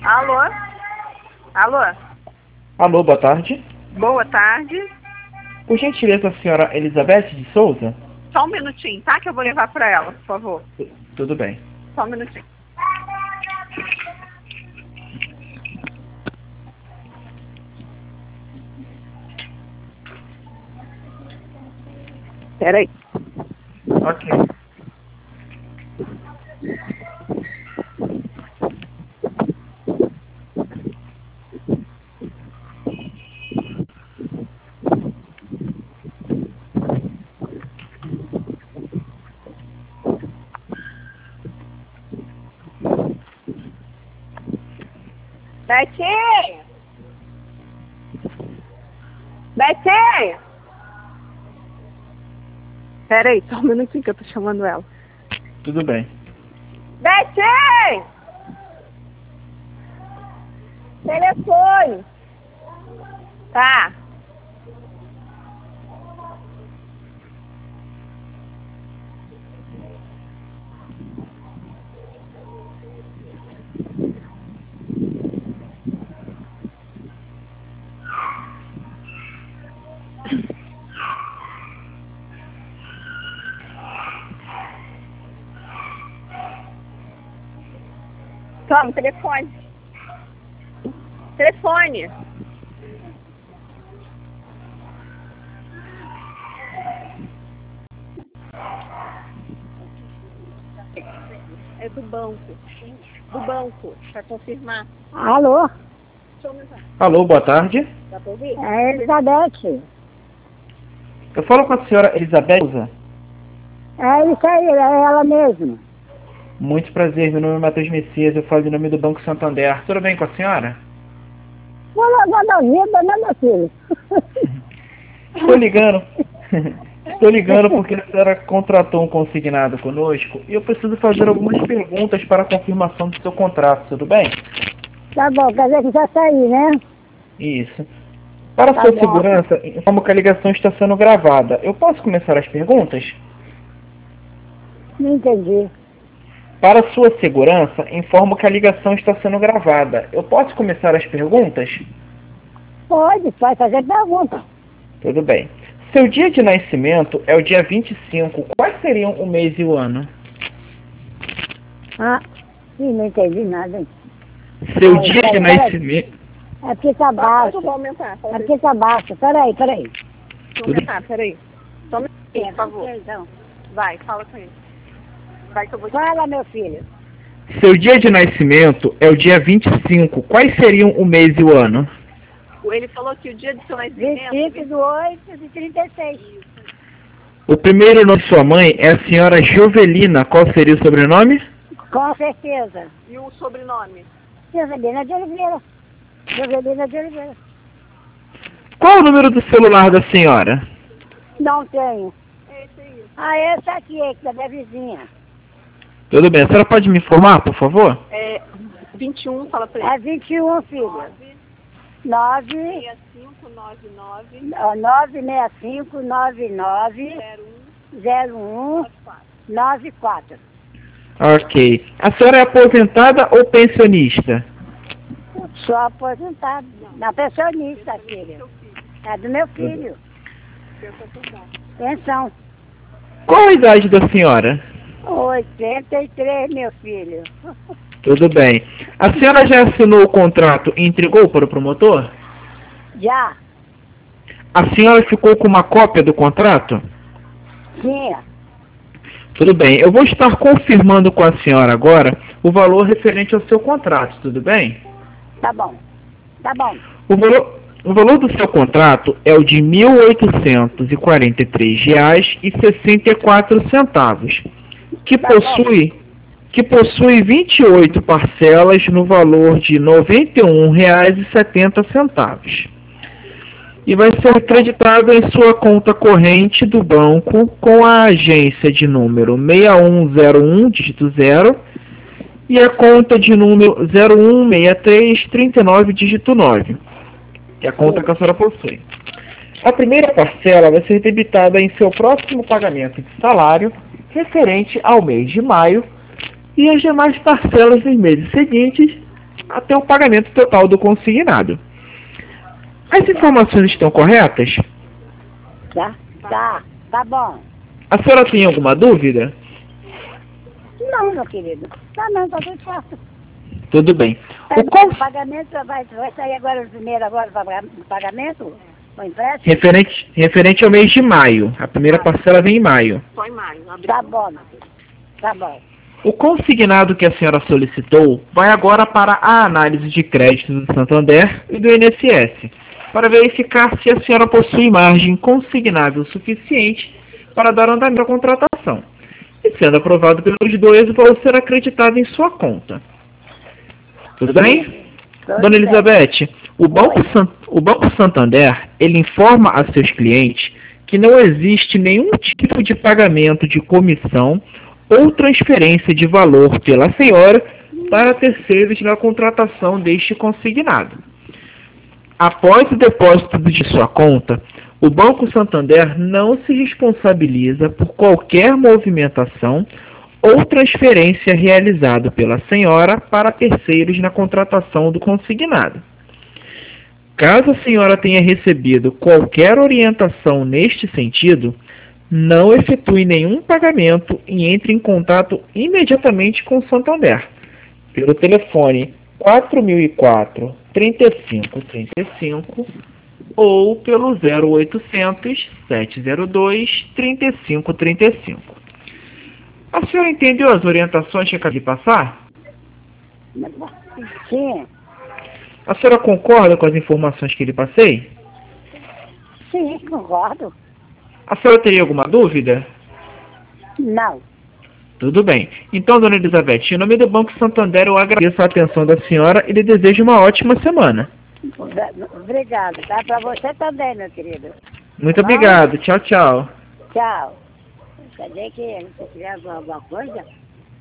Alô? Alô? Alô, boa tarde. Boa tarde. Por gentileza, a senhora Elizabeth de Souza? Só um minutinho, tá? Que eu vou levar pra ela, por favor. Tudo bem. Só um minutinho. Peraí. Ok. Betinho! Betinho! Peraí, só um minutinho que eu tô chamando ela. Tudo bem. Betinho! Telefone! Tá. Toma, telefone. Telefone. É do banco. Do banco, pra confirmar. Alô? Deixa eu aumentar. Alô, boa tarde. Dá pra ouvir? É a Elizabeth. Eu falo com a senhora Elizabeth Souza. É isso aí, é ela mesma. Muito prazer, meu nome é Matheus Messias, eu falo em nome do Banco Santander. Tudo bem com a senhora? Vou levar da vida, né, meu filho? Estou ligando. Estou ligando porque a senhora contratou um consignado conosco e eu preciso fazer algumas perguntas para a confirmação do seu contrato, tudo bem? Tá bom, quer dizer que já saí, né? Isso. Para Tá sua bom. segurança, informo que a ligação está sendo gravada. Eu posso começar as perguntas? Não entendi. Para sua segurança, informo que a ligação está sendo gravada. Eu posso começar as perguntas? Pode fazer pergunta. Tudo bem. Seu dia de nascimento é o dia 25. Quais seriam o mês e o ano? Ah, sim, não entendi nada. Seu Ah, dia de peraí. nascimento... É porque tá baixo. Eu vou aumentar. É porque tá baixo. Peraí. Deixa eu aumentar, peraí. Só um minutinho, por favor. Então. Vai, fala com ele. Vai que eu vou... Fala, meu filho. Seu dia de nascimento é o dia 25. Quais seriam o mês e o ano? Ele falou que o dia de seu nascimento... 25/8/36. O primeiro nome de sua mãe é a senhora Jovelina. Qual seria o sobrenome? Com certeza. E o sobrenome? Jovelina de Oliveira. Jovelina de Oliveira. Qual o número do celular da senhora? Não tenho. Esse aí. Ah, esse aqui, que é da minha vizinha. Tudo bem. A senhora pode me informar, por favor? É 21, fala pra ele. É 21, filho. 9 6599 96599 01 0194. Ok. A senhora é aposentada ou pensionista? Sou aposentado. Na pensionista, filho. É do meu filho. Pensão. Qual a idade da senhora? 83, meu filho. Tudo bem. A senhora já assinou o contrato e entregou para o promotor? Já? A senhora ficou com uma cópia do contrato? Tinha. Tudo bem. Eu vou estar confirmando com a senhora agora o valor referente ao seu contrato, tudo bem? Tá bom. Tá bom. O valor do seu contrato é o de R$ 1.843,64, que possui 28 parcelas no valor de R$ 91,70. E vai ser acreditado em sua conta corrente do banco com a agência de número 6101, dígito 0, e a conta de número 016339, dígito 9, que é a conta que a senhora possui. A primeira parcela vai ser debitada em seu próximo pagamento de salário, referente ao mês de maio, e as demais parcelas nos meses seguintes até o pagamento total do consignado. As informações estão corretas? Tá bom. A senhora tem alguma dúvida? Não, meu querido. Tá tudo certo. Tudo bem. O pagamento vai sair agora o primeiro o pagamento? O empréstimo? Referente ao mês de maio. A primeira parcela vem em maio. Só em maio. Tá bom, meu filho. Tá bom. O consignado que a senhora solicitou vai agora para a análise de crédito do Santander e do INSS, para verificar se a senhora possui margem consignável suficiente para dar andamento à contratação. E sendo aprovado pelos dois, o valor será acreditado em sua conta. Tudo bem? Dona Elizabeth, o Banco Santander, ele informa a seus clientes que não existe nenhum tipo de pagamento de comissão ou transferência de valor pela senhora para terceiros na contratação deste consignado. Após o depósito de sua conta, o Banco Santander não se responsabiliza por qualquer movimentação ou transferência realizada pela senhora para terceiros na contratação do consignado. Caso a senhora tenha recebido qualquer orientação neste sentido, não efetue nenhum pagamento e entre em contato imediatamente com o Santander, pelo telefone 4004 3535 ou pelo 0800 702 3535. A senhora entendeu as orientações que acabei de passar? Sim. A senhora concorda com as informações que lhe passei? Sim, concordo. A senhora teria alguma dúvida? Não. Tudo bem. Então, dona Elizabeth, em nome do Banco Santander, eu agradeço a atenção da senhora e lhe desejo uma ótima semana. Obrigado, tá? Para você também, meu querido. Muito obrigado. Tchau, tchau. Tchau. Quer dizer que se tiver alguma coisa...